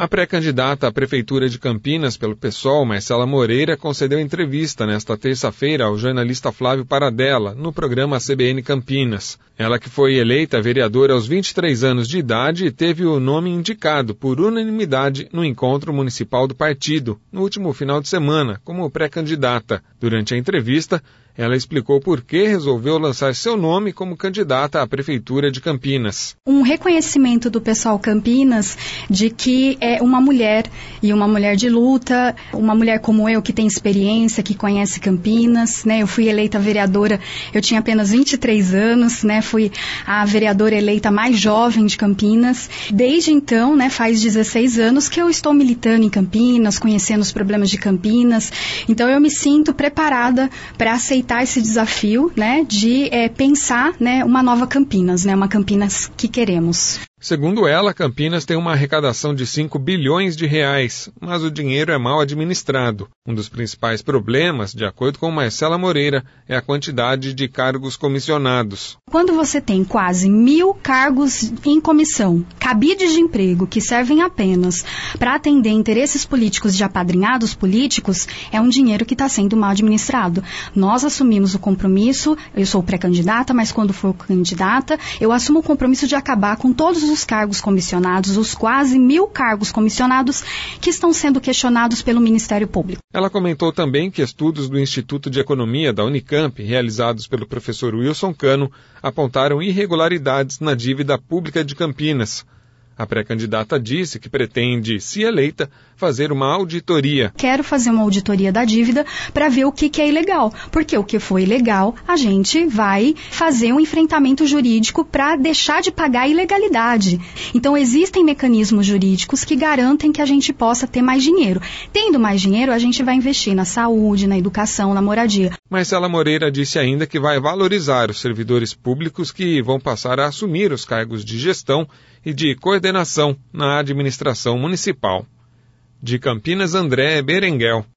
A pré-candidata à Prefeitura de Campinas pelo PSOL, Marcela Moreira, concedeu entrevista nesta terça-feira ao jornalista Flávio Paradella, no programa CBN Campinas. Ela, que foi eleita vereadora aos 23 anos de idade, teve o nome indicado por unanimidade no encontro municipal do partido, no último final de semana, como pré-candidata. Durante a entrevista, ela explicou por que resolveu lançar seu nome como candidata à Prefeitura de Campinas. Um reconhecimento do PSOL Campinas de que é uma mulher e uma mulher de luta, uma mulher como eu que tem experiência, que conhece Campinas, né? Eu fui eleita vereadora, eu tinha apenas 23 anos, né? Fui a vereadora eleita mais jovem de Campinas. Desde então, né, faz 16 anos que eu estou militando em Campinas, conhecendo os problemas de Campinas. Então eu me sinto preparada para aceitar esse desafio, né, de pensar, né, uma nova Campinas, né, uma Campinas que queremos. Segundo ela, Campinas tem uma arrecadação de 5 bilhões de reais, mas o dinheiro é mal administrado. Um dos principais problemas, de acordo com Marcela Moreira, é a quantidade de cargos comissionados. Quando você tem quase 1.000 cargos em comissão, cabides de emprego que servem apenas para atender interesses políticos de apadrinhados políticos, é um dinheiro que está sendo mal administrado. Nós assumimos o compromisso, eu sou pré-candidata, mas quando for candidata, eu assumo o compromisso de acabar com todos os cargos comissionados, os quase 1.000 cargos comissionados que estão sendo questionados pelo Ministério Público. Ela comentou também que estudos do Instituto de Economia da Unicamp, realizados pelo professor Wilson Cano, apontaram irregularidades na dívida pública de Campinas. A pré-candidata disse que pretende, se eleita, fazer uma auditoria. Quero fazer uma auditoria da dívida para ver o que é ilegal, porque o que for ilegal, a gente vai fazer um enfrentamento jurídico para deixar de pagar a ilegalidade. Então, existem mecanismos jurídicos que garantem que a gente possa ter mais dinheiro. Tendo mais dinheiro, a gente vai investir na saúde, na educação, na moradia. Marcela Moreira disse ainda que vai valorizar os servidores públicos que vão passar a assumir os cargos de gestão e de coordenação na administração municipal. De Campinas, André Berenguel.